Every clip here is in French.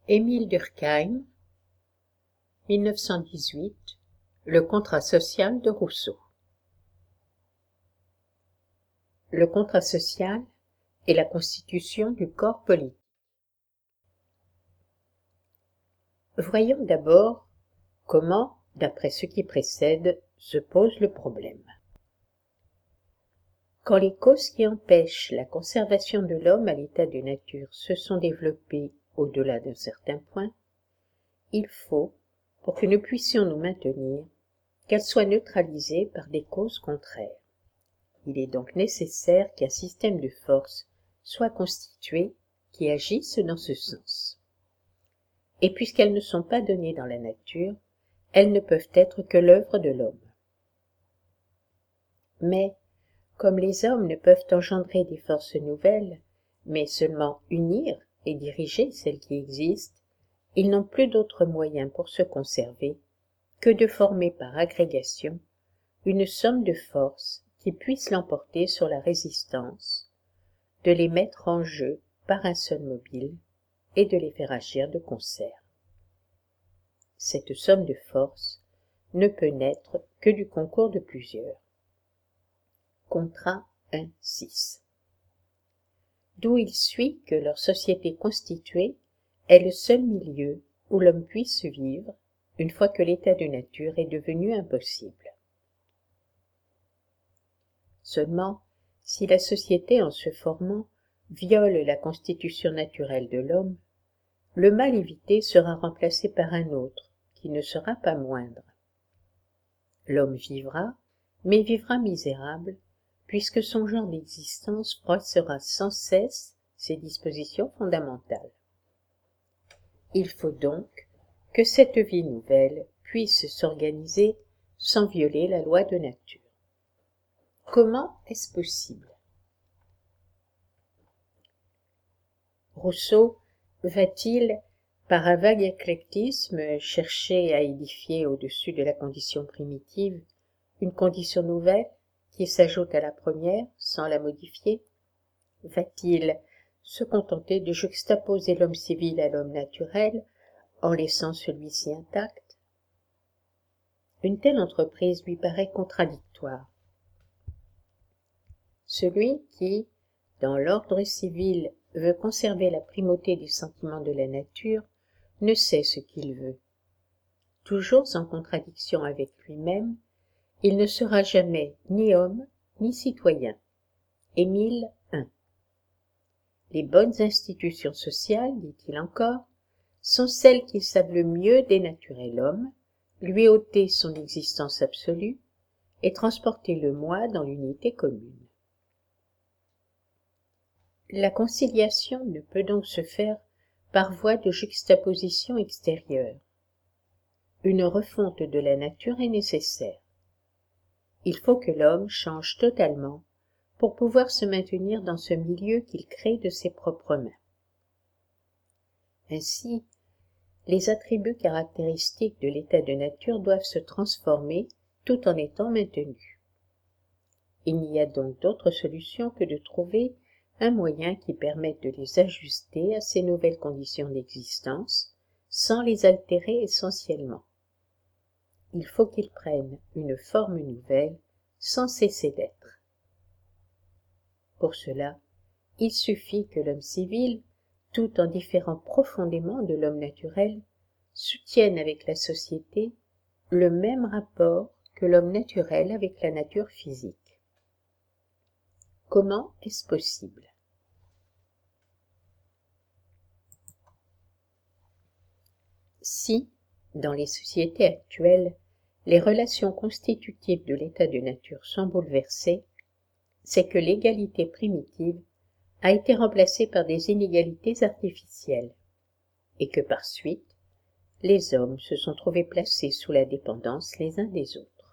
Émile Durkheim, 1918, Le contrat social de Rousseau. Le contrat social est la constitution du corps politique. Voyons d'abord comment, d'après ce qui précède, se pose le problème. Quand les causes qui empêchent la conservation de l'homme à l'état de nature se sont développées au-delà d'un certain point, il faut, pour que nous puissions nous maintenir, qu'elles soient neutralisées par des causes contraires. Il est donc nécessaire qu'un système de forces soit constitué qui agisse dans ce sens. Et puisqu'elles ne sont pas données dans la nature, elles ne peuvent être que l'œuvre de l'homme. Mais, comme les hommes ne peuvent engendrer des forces nouvelles, mais seulement unir et diriger celles qui existent, ils n'ont plus d'autre moyen pour se conserver que de former par agrégation une somme de forces qui puisse l'emporter sur la résistance, de les mettre en jeu par un seul mobile et de les faire agir de concert. Cette somme de forces ne peut naître que du concours de plusieurs. Contrat 1.6. D'où il suit que leur société constituée est le seul milieu où l'homme puisse vivre une fois que l'état de nature est devenu impossible. Seulement, si la société en se formant viole la constitution naturelle de l'homme, le mal évité sera remplacé par un autre, qui ne sera pas moindre. L'homme vivra, mais vivra misérable, puisque son genre d'existence froissera sans cesse ses dispositions fondamentales. Il faut donc que cette vie nouvelle puisse s'organiser sans violer la loi de nature. Comment est-ce possible? Rousseau va-t-il, par un vague éclectisme, chercher à édifier au-dessus de la condition primitive une condition nouvelle qui s'ajoute à la première sans la modifier? Va-t-il se contenter de juxtaposer l'homme civil à l'homme naturel en laissant celui-ci intact? Une telle entreprise lui paraît contradictoire. Celui qui, dans l'ordre civil, veut conserver la primauté du sentiment de la nature, ne sait ce qu'il veut. Toujours en contradiction avec lui-même, il ne sera jamais ni homme ni citoyen. Émile 1. Les bonnes institutions sociales, dit-il encore, sont celles qui savent le mieux dénaturer l'homme, lui ôter son existence absolue et transporter le moi dans l'unité commune. La conciliation ne peut donc se faire par voie de juxtaposition extérieure. Une refonte de la nature est nécessaire. Il faut que l'homme change totalement pour pouvoir se maintenir dans ce milieu qu'il crée de ses propres mains. Ainsi, les attributs caractéristiques de l'état de nature doivent se transformer tout en étant maintenus. Il n'y a donc d'autre solution que de trouver un moyen qui permette de les ajuster à ces nouvelles conditions d'existence sans les altérer essentiellement. Il faut qu'ils prennent une forme nouvelle sans cesser d'être. Pour cela, il suffit que l'homme civil, tout en différant profondément de l'homme naturel, soutienne avec la société le même rapport que l'homme naturel avec la nature physique. Comment est-ce possible? Si, dans les sociétés actuelles, les relations constitutives de l'état de nature sont bouleversées, c'est que l'égalité primitive a été remplacée par des inégalités artificielles, et que par suite, les hommes se sont trouvés placés sous la dépendance les uns des autres.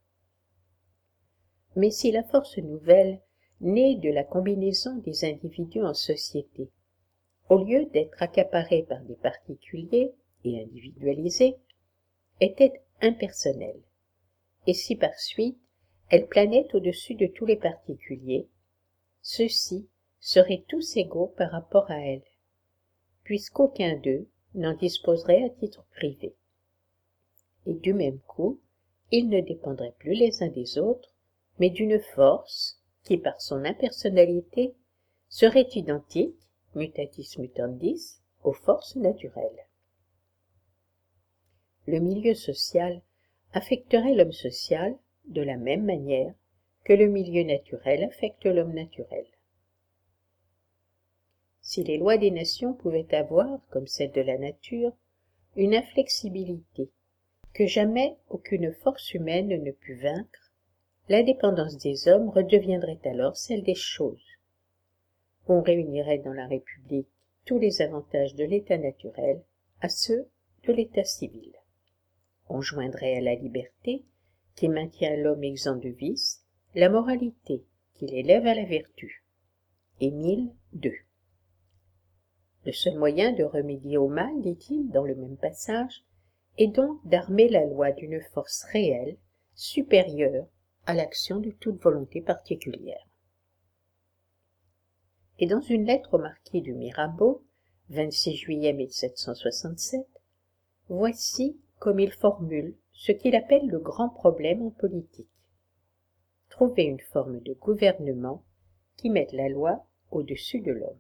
Mais si la force nouvelle naît de la combinaison des individus en société, au lieu d'être accaparée par des particuliers et individualisée, était impersonnelle, et si par suite elle planait au-dessus de tous les particuliers, ceux-ci seraient tous égaux par rapport à elle, puisqu'aucun d'eux n'en disposeraient à titre privé. Et du même coup, ils ne dépendraient plus les uns des autres, mais d'une force qui, par son impersonnalité, serait identique, mutatis mutandis, aux forces naturelles. Le milieu social affecterait l'homme social de la même manière que le milieu naturel affecte l'homme naturel. Si les lois des nations pouvaient avoir, comme celles de la nature, une inflexibilité que jamais aucune force humaine ne put vaincre, l'indépendance des hommes redeviendrait alors celle des choses. On réunirait dans la République tous les avantages de l'état naturel à ceux de l'état civil. On joindrait à la liberté, qui maintient l'homme exempt de vice, la moralité, qui l'élève à la vertu. Émile II. Le seul moyen de remédier au mal, dit-il dans le même passage, est donc d'armer la loi d'une force réelle, supérieure à l'action de toute volonté particulière. Et dans une lettre au marquis de Mirabeau, 26 juillet 1767, voici comme il formule ce qu'il appelle le grand problème en politique. Trouver une forme de gouvernement qui mette la loi au-dessus de l'homme.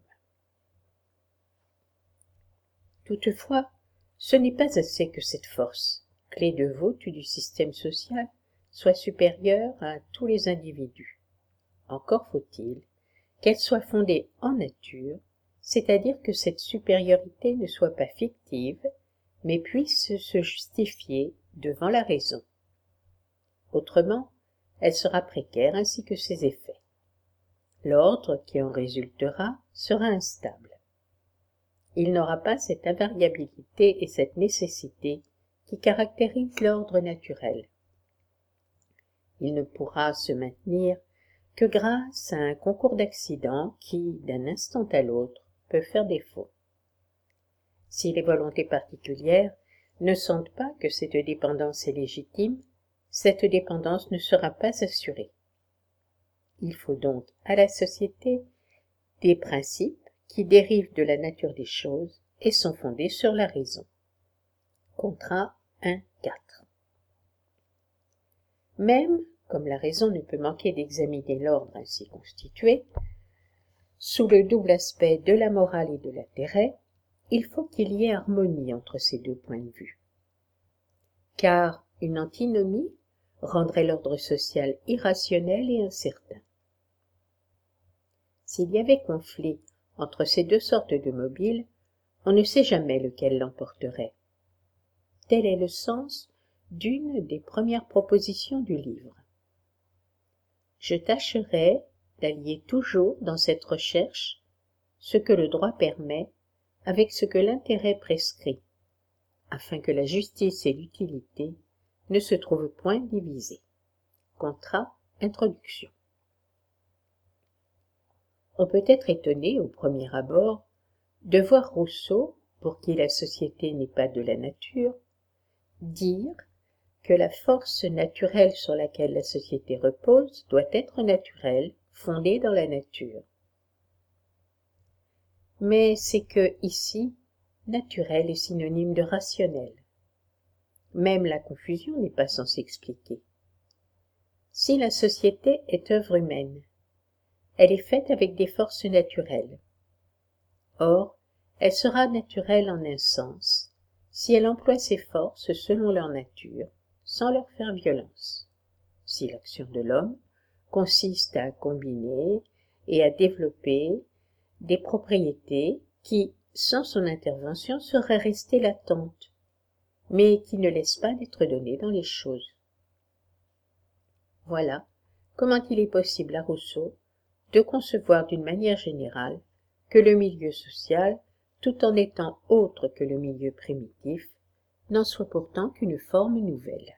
Toutefois, ce n'est pas assez que cette force, clé de voûte du système social, soit supérieure à tous les individus. Encore faut-il qu'elle soit fondée en nature, c'est-à-dire que cette supériorité ne soit pas fictive, mais puisse se justifier devant la raison. Autrement, elle sera précaire ainsi que ses effets. L'ordre qui en résultera sera instable. Il n'aura pas cette invariabilité et cette nécessité qui caractérisent l'ordre naturel. Il ne pourra se maintenir que grâce à un concours d'accidents qui, d'un instant à l'autre, peut faire défaut. Si les volontés particulières ne sentent pas que cette dépendance est légitime, cette dépendance ne sera pas assurée. Il faut donc à la société des principes qui dérivent de la nature des choses et sont fondés sur la raison. Contrat 1.4. Même, comme la raison ne peut manquer d'examiner l'ordre ainsi constitué, sous le double aspect de la morale et de l'intérêt, il faut qu'il y ait harmonie entre ces deux points de vue. Car une antinomie rendrait l'ordre social irrationnel et incertain. S'il y avait conflit entre ces deux sortes de mobiles, on ne sait jamais lequel l'emporterait. Tel est le sens d'une des premières propositions du livre. Je tâcherai d'allier toujours dans cette recherche ce que le droit permet avec ce que l'intérêt prescrit, afin que la justice et l'utilité ne se trouvent point divisées. Contrat, introduction. On peut être étonné, au premier abord, de voir Rousseau, pour qui la société n'est pas de la nature, dire que la force naturelle sur laquelle la société repose doit être naturelle, fondée dans la nature. Mais c'est que, ici, naturel est synonyme de rationnel. Même la confusion n'est pas sans s'expliquer. Si la société est œuvre humaine, elle est faite avec des forces naturelles. Or, elle sera naturelle en un sens, si elle emploie ses forces selon leur nature, sans leur faire violence. Si l'action de l'homme consiste à combiner et à développer des propriétés qui, sans son intervention, seraient restées latentes, mais qui ne laissent pas d'être données dans les choses. Voilà comment il est possible à Rousseau de concevoir d'une manière générale que le milieu social, tout en étant autre que le milieu primitif, n'en soit pourtant qu'une forme nouvelle.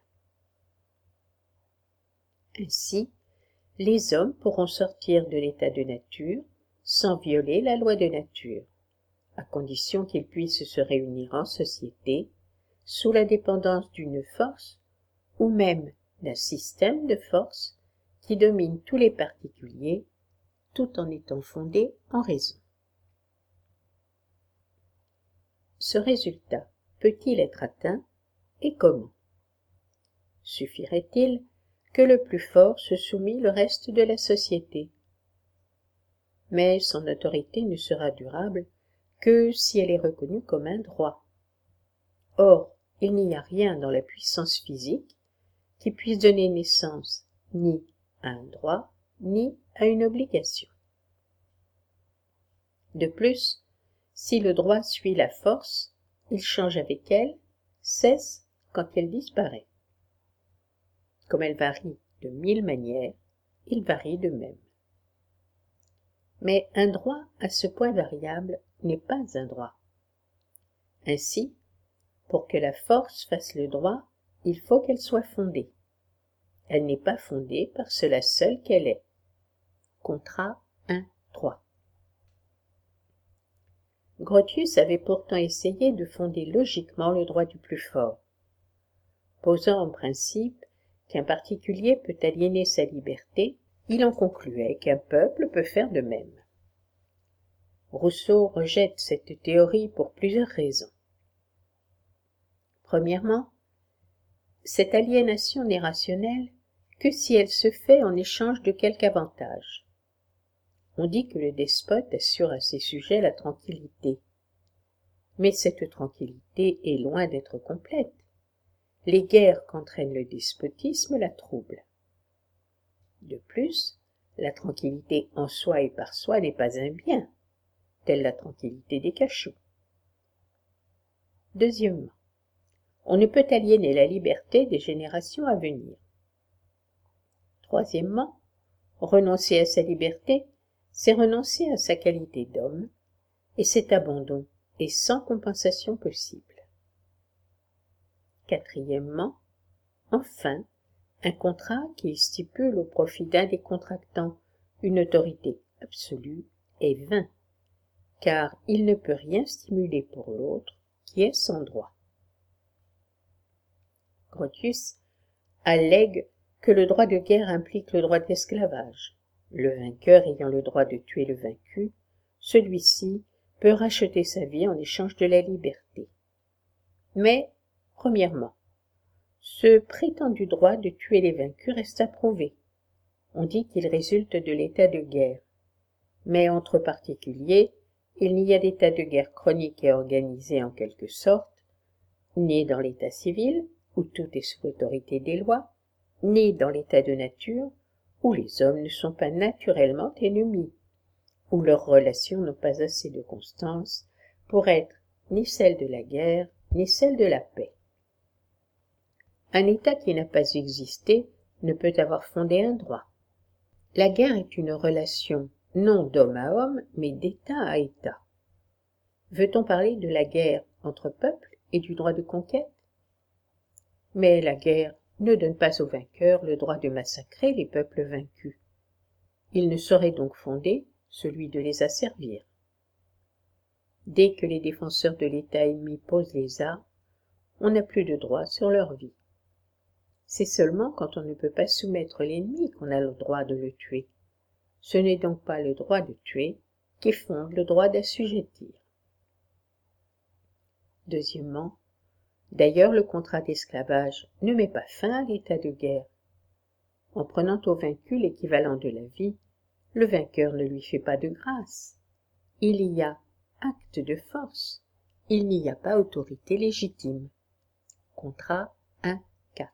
Ainsi, les hommes pourront sortir de l'état de nature sans violer la loi de nature, à condition qu'ils puissent se réunir en société, sous la dépendance d'une force ou même d'un système de forces qui domine tous les particuliers, tout en étant fondé en raison. ce résultat peut-il être atteint et comment? Suffirait-il que le plus fort se soumît le reste de la société? Mais son autorité ne sera durable que si elle est reconnue comme un droit. Or, il n'y a rien dans la puissance physique qui puisse donner naissance ni à un droit, ni à une obligation. De plus, si le droit suit la force, il change avec elle, cesse quand elle disparaît. Comme elle varie de 1000 manières, il varie de même. Mais un droit à ce point variable n'est pas un droit. Ainsi, pour que la force fasse le droit, il faut qu'elle soit fondée. Elle n'est pas fondée par cela seul qu'elle est. Contrat 1-3. Grotius avait pourtant essayé de fonder logiquement le droit du plus fort. Posant en principe qu'un particulier peut aliéner sa liberté, il en concluait qu'un peuple peut faire de même. Rousseau rejette cette théorie pour plusieurs raisons. Premièrement, cette aliénation n'est rationnelle que si elle se fait en échange de quelque avantage. On dit que le despote assure à ses sujets la tranquillité. Mais cette tranquillité est loin d'être complète. Les guerres qu'entraîne le despotisme la troublent. De plus, la tranquillité en soi et par soi n'est pas un bien, telle la tranquillité des cachots. Deuxièmement, on ne peut aliéner la liberté des générations à venir. Troisièmement, renoncer à sa liberté, c'est renoncer à sa qualité d'homme, et cet abandon est sans compensation possible. Quatrièmement, enfin, un contrat qui stipule au profit d'un des contractants une autorité absolue est vain, car il ne peut rien stimuler pour l'autre qui est sans droit. Grotius allègue que le droit de guerre implique le droit d'esclavage. Le vainqueur ayant le droit de tuer le vaincu, celui-ci peut racheter sa vie en échange de la liberté. Mais, premièrement, ce prétendu droit de tuer les vaincus reste à prouver. On dit qu'il résulte de l'état de guerre. Mais entre particuliers, il n'y a d'état de guerre chronique et organisé en quelque sorte, ni dans l'état civil, où tout est sous l'autorité des lois, ni dans l'état de nature, où les hommes ne sont pas naturellement ennemis, où leurs relations n'ont pas assez de constance pour être ni celles de la guerre, ni celles de la paix. Un état qui n'a pas existé ne peut avoir fondé un droit. La guerre est une relation non d'homme à homme, mais d'état à état. Veut-on parler de la guerre entre peuples et du droit de conquête? Mais la guerre ne donne pas aux vainqueurs le droit de massacrer les peuples vaincus. Il ne saurait donc fonder celui de les asservir. Dès que les défenseurs de l'état ennemi posent les armes, on n'a plus de droit sur leur vie. C'est seulement quand on ne peut pas soumettre l'ennemi qu'on a le droit de le tuer. Ce n'est donc pas le droit de tuer qui fonde le droit d'assujettir. Deuxièmement, d'ailleurs le contrat d'esclavage ne met pas fin à l'état de guerre. En prenant au vaincu l'équivalent de la vie, le vainqueur ne lui fait pas de grâce. Il y a acte de force, il n'y a pas autorité légitime. Contrat 1-4.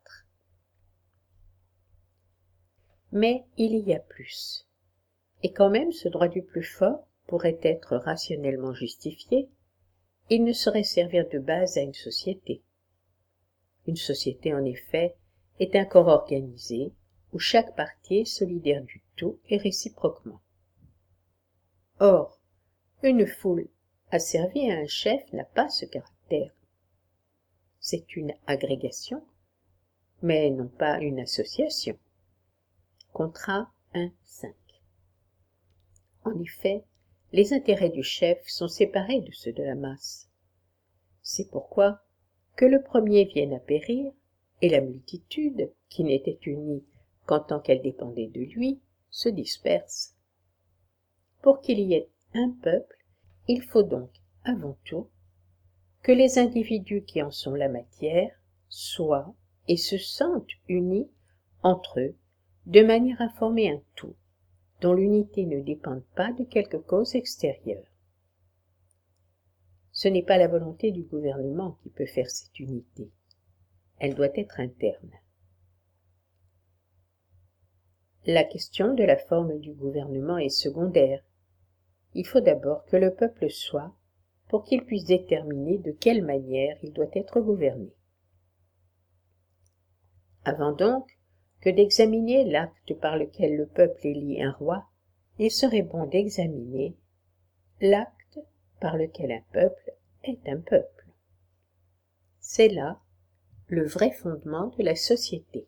Mais il y a plus. Et quand même ce droit du plus fort pourrait être rationnellement justifié, il ne saurait servir de base à une société. Une société, en effet, est un corps organisé où chaque partie est solidaire du tout et réciproquement. Or, une foule asservie à un chef n'a pas ce caractère. C'est une agrégation, mais non pas une association. Contrat 1-5. En effet, les intérêts du chef sont séparés de ceux de la masse. C'est pourquoi que le premier vienne à périr, et la multitude, qui n'était unie qu'en tant qu'elle dépendait de lui, se disperse. Pour qu'il y ait un peuple, il faut donc, avant tout, que les individus qui en sont la matière soient et se sentent unis entre eux de manière à former un tout, dont l'unité ne dépende pas de quelque cause extérieure. Ce n'est pas la volonté du gouvernement qui peut faire cette unité, elle doit être interne. La question de la forme du gouvernement est secondaire. Il faut d'abord que le peuple soit, pour qu'il puisse déterminer de quelle manière il doit être gouverné. Avant donc que d'examiner l'acte par lequel le peuple élit un roi, il serait bon d'examiner l'acte par lequel un peuple est un peuple. C'est là le vrai fondement de la société.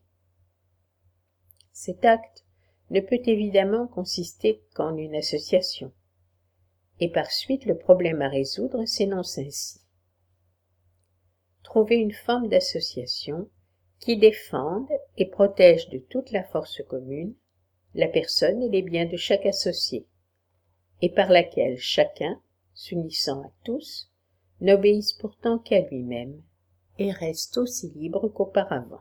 Cet acte ne peut évidemment consister qu'en une association, et par suite le problème à résoudre s'énonce ainsi. Trouver une forme d'association qui défende et protège de toute la force commune la personne et les biens de chaque associé, et par laquelle chacun, s'unissant à tous, n'obéisse pourtant qu'à lui-même et reste aussi libre qu'auparavant.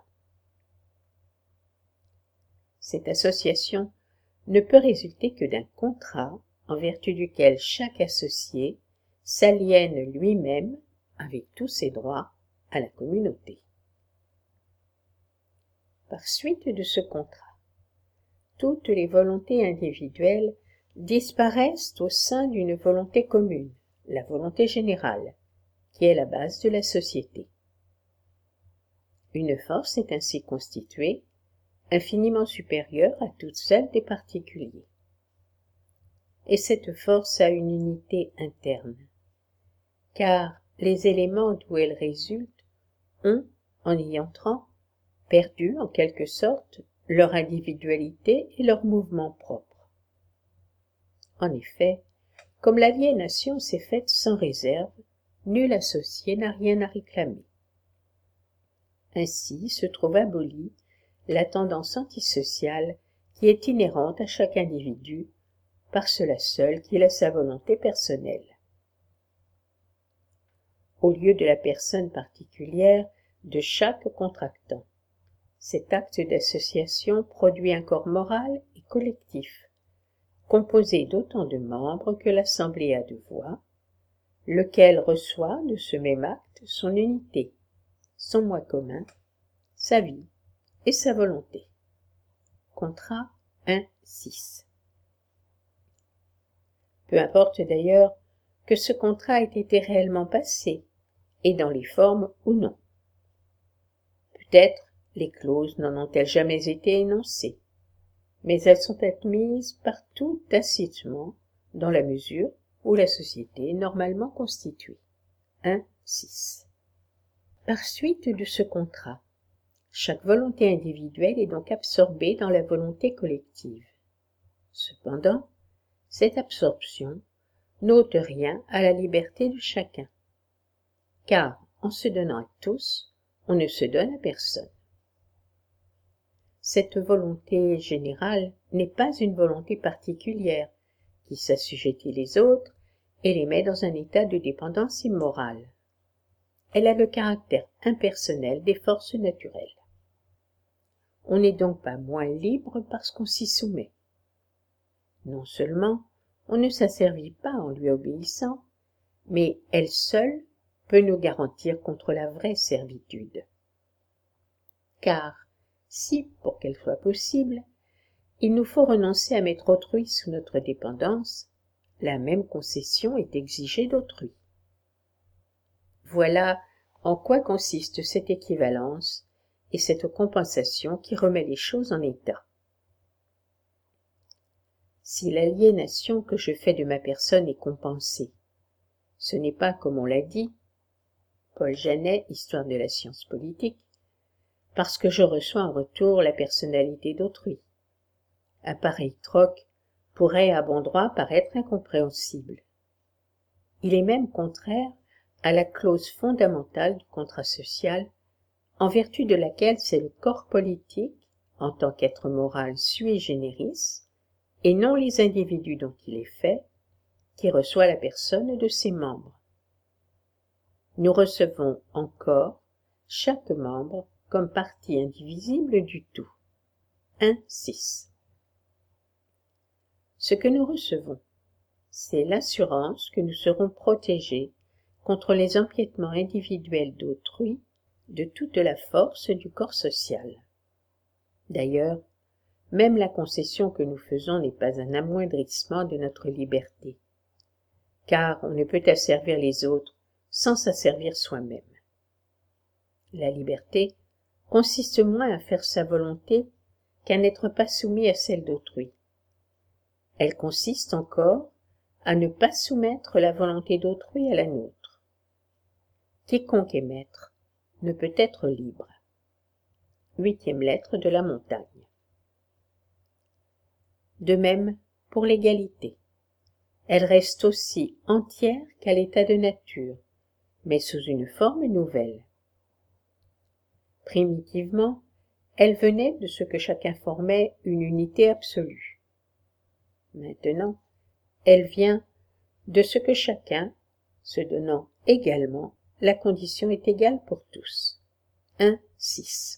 Cette association ne peut résulter que d'un contrat en vertu duquel chaque associé s'aliène lui-même, avec tous ses droits, à la communauté. Par suite de ce contrat, toutes les volontés individuelles disparaissent au sein d'une volonté commune, la volonté générale, qui est la base de la société. Une force est ainsi constituée, infiniment supérieure à toutes celles des particuliers. Et cette force a une unité interne, car les éléments d'où elle résulte ont, en y entrant, perdu en quelque sorte leur individualité et leur mouvement propre. En effet, comme l'aliénation s'est faite sans réserve, nul associé n'a rien à réclamer. Ainsi se trouve abolie la tendance antisociale qui est inhérente à chaque individu, par cela seul qu'il a sa volonté personnelle. Au lieu de la personne particulière de chaque contractant, cet acte d'association produit un corps moral et collectif, composé d'autant de membres que l'assemblée a de voix, lequel reçoit de ce même acte son unité, son moi commun, sa vie et sa volonté. Contrat 1.6. Peu importe d'ailleurs que ce contrat ait été réellement passé, et dans les formes ou non. Peut-être les clauses n'en ont-elles jamais été énoncées, mais elles sont admises partout tacitement dans la mesure où la société est normalement constituée. 1.6. Par suite de ce contrat, chaque volonté individuelle est donc absorbée dans la volonté collective. Cependant, cette absorption n'ôte rien à la liberté de chacun, car en se donnant à tous, on ne se donne à personne. Cette volonté générale n'est pas une volonté particulière qui s'assujettit les autres et les met dans un état de dépendance immorale. Elle a le caractère impersonnel des forces naturelles. On n'est donc pas moins libre parce qu'on s'y soumet. Non seulement on ne s'asservit pas en lui obéissant, mais elle seule peut nous garantir contre la vraie servitude. Car si, pour qu'elle soit possible, il nous faut renoncer à mettre autrui sous notre dépendance, la même concession est exigée d'autrui. Voilà en quoi consiste cette équivalence et cette compensation qui remet les choses en état. Si l'aliénation que je fais de ma personne est compensée, ce n'est pas, comme on l'a dit, Paul Janet, Histoire de la science politique, parce que je reçois en retour la personnalité d'autrui. Un pareil troc pourrait à bon droit paraître incompréhensible. Il est même contraire à la clause fondamentale du contrat social, en vertu de laquelle c'est le corps politique, en tant qu'être moral sui generis, et non les individus dont il est fait, qui reçoit la personne de ses membres. nous recevons encore chaque membre comme partie indivisible du tout. 1.6. Ce que nous recevons, c'est l'assurance que nous serons protégés contre les empiétements individuels d'autrui de toute la force du corps social. D'ailleurs, même la concession que nous faisons n'est pas un amoindrissement de notre liberté, car on ne peut asservir les autres sans s'asservir soi-même. La liberté consiste moins à faire sa volonté qu'à n'être pas soumis à celle d'autrui. Elle consiste encore à ne pas soumettre la volonté d'autrui à la nôtre. Quiconque est maître ne peut être libre. 8e lettre de la montagne. De même pour l'égalité. Elle reste aussi entière qu'à l'état de nature, mais sous une forme nouvelle. Primitivement, elle venait de ce que chacun formait une unité absolue. Maintenant, elle vient de ce que chacun, se donnant également, la condition est égale pour tous. 1.6.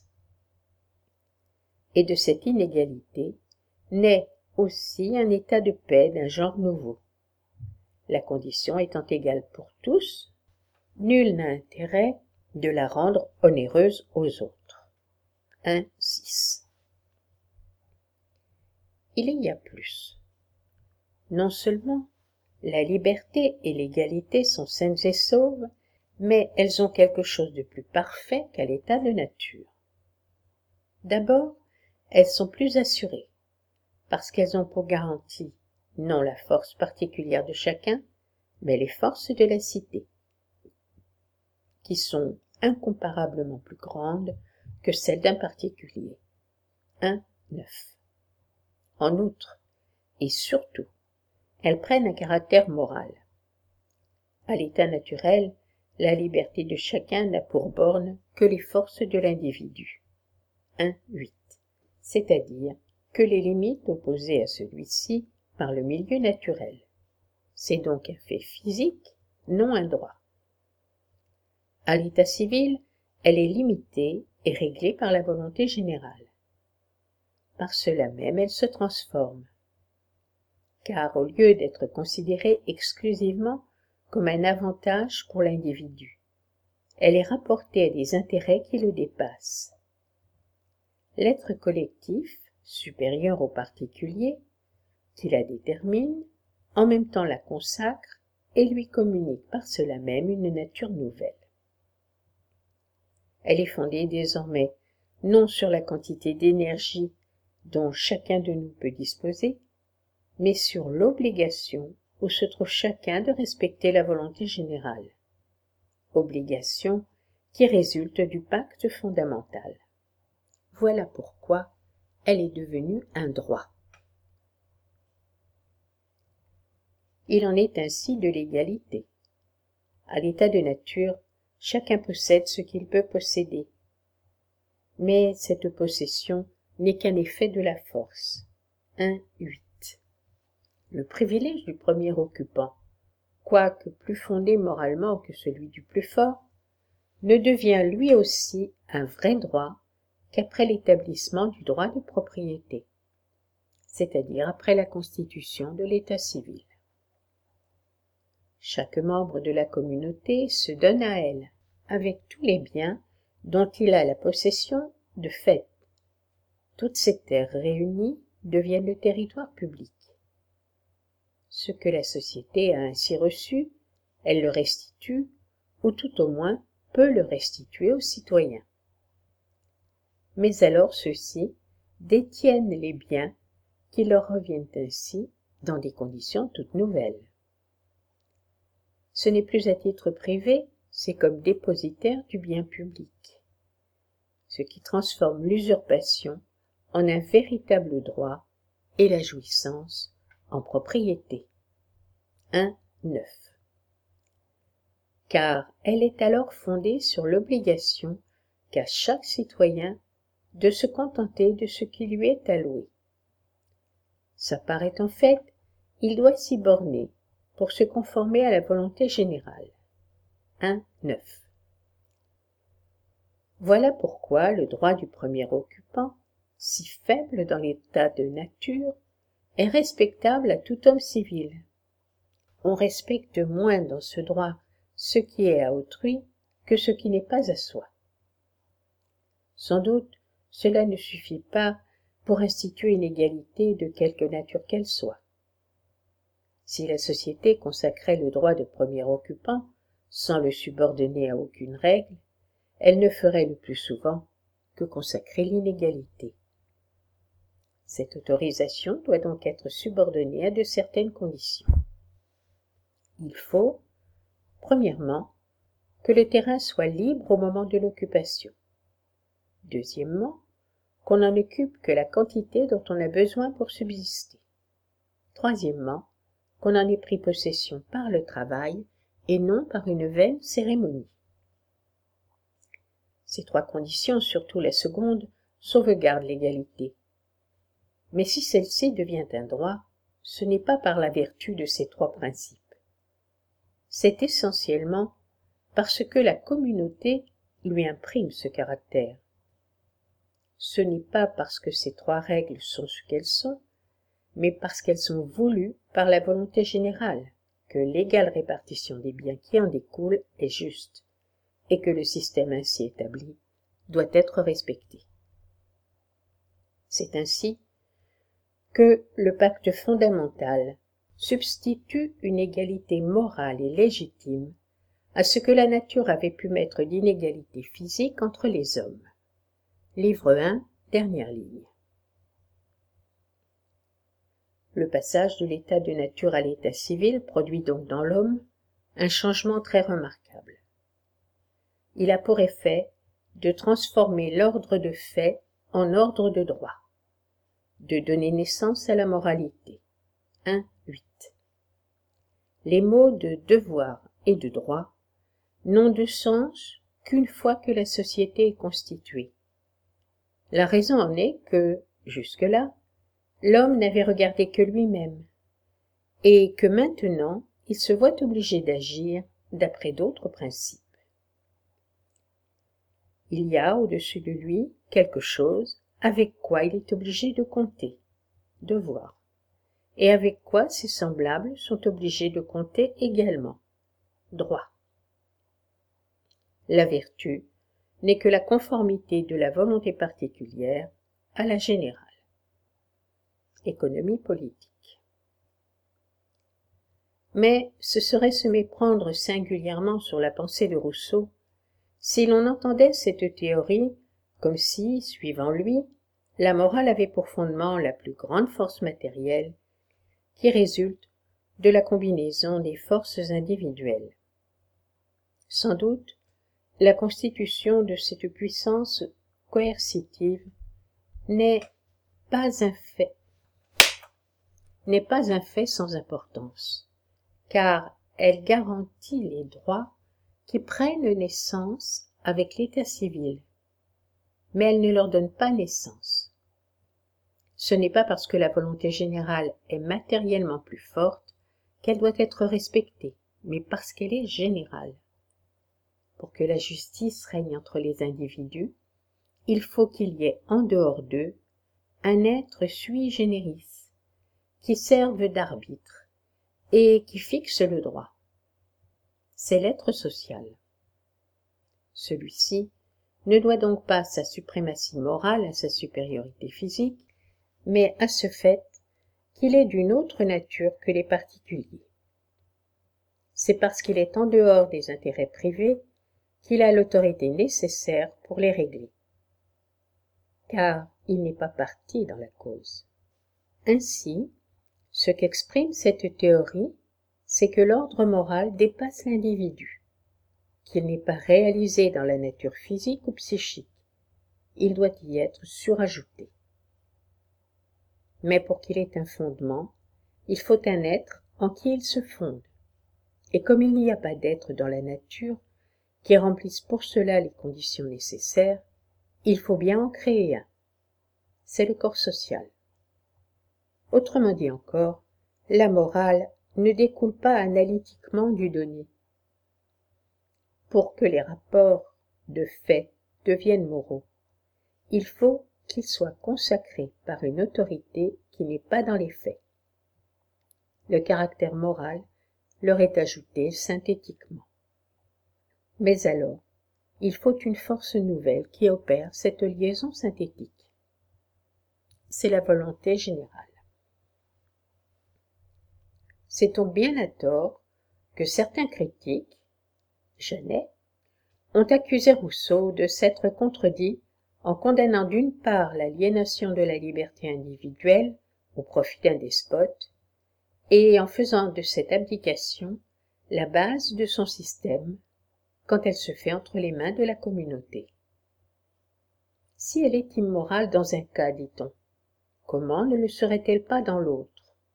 Et de cette inégalité naît aussi un état de paix d'un genre nouveau. La condition étant égale pour tous, nul n'a intérêt de la rendre onéreuse aux autres. 1.6. Il y a plus. Non seulement la liberté et l'égalité sont saines et sauves, mais elles ont quelque chose de plus parfait qu'à l'état de nature. D'abord, elles sont plus assurées, parce qu'elles ont pour garantie non la force particulière de chacun, mais les forces de la cité, qui sont incomparablement plus grandes que celles d'un particulier. 1.9. En outre, et surtout, elles prennent un caractère moral. À l'état naturel, la liberté de chacun n'a pour borne que les forces de l'individu. 1.8. C'est-à-dire que les limites opposées à celui-ci par le milieu naturel. C'est donc un fait physique, non un droit. À l'état civil, elle est limitée et réglée par la volonté générale. Par cela même, elle se transforme. Car au lieu d'être considérée exclusivement comme un avantage pour l'individu, elle est rapportée à des intérêts qui le dépassent. L'être collectif, supérieur au particulier, qui la détermine, en même temps la consacre et lui communique par cela même une nature nouvelle. Elle est fondée désormais non sur la quantité d'énergie dont chacun de nous peut disposer, mais sur l'obligation où se trouve chacun de respecter la volonté générale. Obligation qui résulte du pacte fondamental. Voilà pourquoi elle est devenue un droit. Il en est ainsi de l'égalité. À l'état de nature, chacun possède ce qu'il peut posséder. Mais cette possession n'est qu'un effet de la force. 1.8. Le privilège du premier occupant, quoique plus fondé moralement que celui du plus fort, ne devient lui aussi un vrai droit qu'après l'établissement du droit de propriété, c'est-à-dire après la constitution de l'état civil. Chaque membre de la communauté se donne à elle, avec tous les biens dont il a la possession de fait. Toutes ces terres réunies deviennent le territoire public. Ce que la société a ainsi reçu, elle le restitue, ou tout au moins peut le restituer aux citoyens. Mais alors ceux-ci détiennent les biens qui leur reviennent ainsi dans des conditions toutes nouvelles. Ce n'est plus à titre privé, c'est comme dépositaire du bien public, ce qui transforme l'usurpation en un véritable droit et la jouissance en propriété. 1.9. Car elle est alors fondée sur l'obligation qu'a chaque citoyen de se contenter de ce qui lui est alloué. Sa part étant faite, il doit s'y borner pour se conformer à la volonté générale. 1.9. Voilà pourquoi le droit du premier occupant, si faible dans l'état de nature, est respectable à tout homme civil. On respecte moins dans ce droit ce qui est à autrui que ce qui n'est pas à soi. Sans doute, cela ne suffit pas pour instituer une égalité de quelque nature qu'elle soit. Si la société consacrait le droit de premier occupant sans le subordonner à aucune règle, elle ne ferait le plus souvent que consacrer l'inégalité. Cette autorisation doit donc être subordonnée à de certaines conditions. Il faut, premièrement, que le terrain soit libre au moment de l'occupation. Deuxièmement, qu'on n'en occupe que la quantité dont on a besoin pour subsister. Troisièmement, qu'on en ait pris possession par le travail et non par une vaine cérémonie. Ces trois conditions, surtout la seconde, sauvegardent l'égalité. Mais si celle-ci devient un droit, ce n'est pas par la vertu de ces trois principes. C'est essentiellement parce que la communauté lui imprime ce caractère. Ce n'est pas parce que ces trois règles sont ce qu'elles sont, mais parce qu'elles sont voulues par la volonté générale, que l'égale répartition des biens qui en découle est juste, et que le système ainsi établi doit être respecté. C'est ainsi que le pacte fondamental substitue une égalité morale et légitime à ce que la nature avait pu mettre d'inégalité physique entre les hommes. Livre 1, dernière ligne. Le passage de l'état de nature à l'état civil produit donc dans l'homme un changement très remarquable. Il a pour effet de transformer l'ordre de fait en ordre de droit, de donner naissance à la moralité. 1.8. Les mots de devoir et de droit n'ont de sens qu'une fois que la société est constituée. La raison en est que, jusque-là, l'homme n'avait regardé que lui-même, et que maintenant il se voit obligé d'agir d'après d'autres principes. Il y a au-dessus de lui quelque chose avec quoi il est obligé de compter, devoir, et avec quoi ses semblables sont obligés de compter également, droit. La vertu n'est que la conformité de la volonté particulière à la générale. Économie politique. Mais ce serait se méprendre singulièrement sur la pensée de Rousseau si l'on entendait cette théorie comme si, suivant lui, la morale avait pour fondement la plus grande force matérielle qui résulte de la combinaison des forces individuelles. Sans doute, la constitution de cette puissance coercitive n'est pas un fait sans importance, car elle garantit les droits qui prennent naissance avec l'état civil, mais elle ne leur donne pas naissance. Ce n'est pas parce que la volonté générale est matériellement plus forte qu'elle doit être respectée, mais parce qu'elle est générale. Pour que la justice règne entre les individus, il faut qu'il y ait en dehors d'eux un être sui generis, qui serve d'arbitre et qui fixe le droit. C'est l'être social. Celui-ci ne doit donc pas sa suprématie morale à sa supériorité physique, mais à ce fait qu'il est d'une autre nature que les particuliers. C'est parce qu'il est en dehors des intérêts privés qu'il a l'autorité nécessaire pour les régler, car il n'est pas partie dans la cause. Ainsi, ce qu'exprime cette théorie, c'est que l'ordre moral dépasse l'individu, qu'il n'est pas réalisé dans la nature physique ou psychique, il doit y être surajouté. Mais pour qu'il ait un fondement, il faut un être en qui il se fonde, et comme il n'y a pas d'être dans la nature qui remplisse pour cela les conditions nécessaires, il faut bien en créer un. C'est le corps social. Autrement dit encore, la morale ne découle pas analytiquement du donné. Pour que les rapports de fait deviennent moraux, il faut qu'ils soient consacrés par une autorité qui n'est pas dans les faits. Le caractère moral leur est ajouté synthétiquement. Mais alors, il faut une force nouvelle qui opère cette liaison synthétique. C'est la volonté générale. C'est donc bien à tort que certains critiques, Genet, ont accusé Rousseau de s'être contredit en condamnant d'une part l'aliénation de la liberté individuelle au profit d'un despote, et en faisant de cette abdication la base de son système quand elle se fait entre les mains de la communauté. Si elle est immorale dans un cas, dit-on, comment ne le serait-elle pas dans l'autre?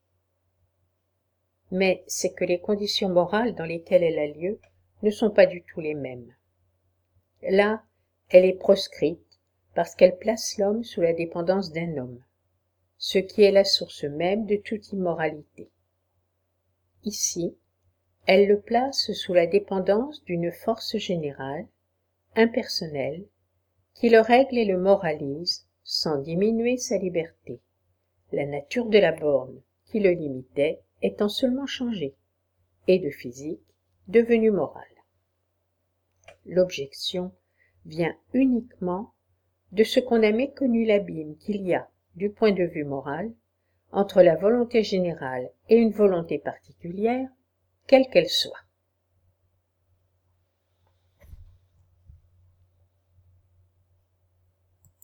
Mais c'est que les conditions morales dans lesquelles elle a lieu ne sont pas du tout les mêmes. Là, elle est proscrite parce qu'elle place l'homme sous la dépendance d'un homme, ce qui est la source même de toute immoralité. Ici, elle le place sous la dépendance d'une force générale, impersonnelle, qui le règle et le moralise sans diminuer sa liberté, la nature de la borne qui le limitait étant seulement changée, et de physique devenue morale. L'objection vient uniquement de ce qu'on a méconnu l'abîme qu'il y a, du point de vue moral, entre la volonté générale et une volonté particulière, quelle qu'elle soit.